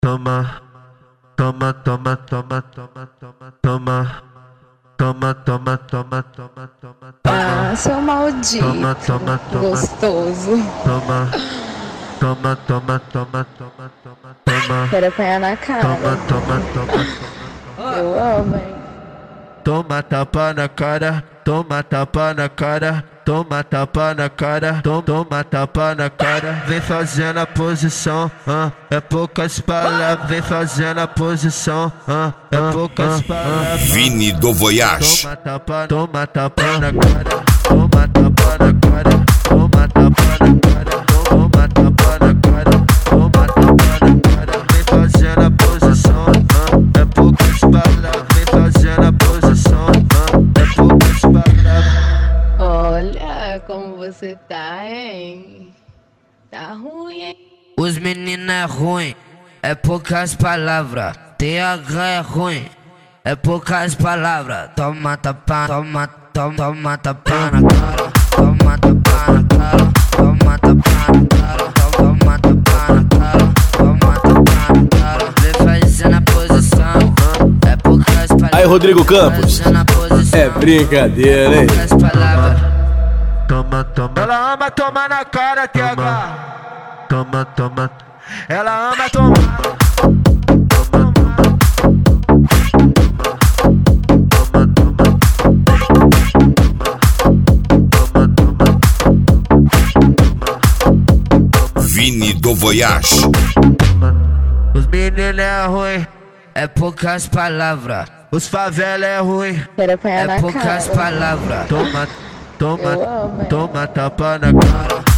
Toma, toma, toma, toma, toma, toma, toma. Toma, toma, toma, toma, toma, Ah, seu maldito, toma, toma, toma, gostoso. toma, toma, toma, toma, toma, toma, toma. Quero apanhar na cara. Toma, toma, toma, toma. Eu amo, hein? Toma tapa na cara, toma tapa na cara, toma tapa na cara, toma tapa na cara. Vem fazendo a posição, é poucas palavras. Vem fazendo a posição, é poucas palavras. Vini do Voyage. Toma tapa na cara, toma tapa na cara, toma tapa na cara, toma tapa na cara, toma tapa na cara. Vem fazendo a posição, é poucas palavras. Vem fazendo a posição, é poucas palavras. Olha como você tá, hein? Tá ruim, hein? Os meninos é ruim, é poucas palavras. TH é ruim, é poucas palavras. Toma tapa, toma, toma, toma tapa na cara. Toma tapa na cara, toma tapa na cara. Toma tapa na cara, toma tapa na cara. Vem fazendo a posição, é poucas palavras. Aí, Rodrigo Campos, é brincadeira, hein? Poucas palavras. Toma, toma. Ela ama tomar na cara, TH. Toma, toma. Ela ama tomar. Vini do Voyage. Os meninos é ruim, É poucas palavras. os favela é ruim, Quero apanhar É na poucas cara. palavras. toma, toma, Eu amo, hein? toma tapa na cara,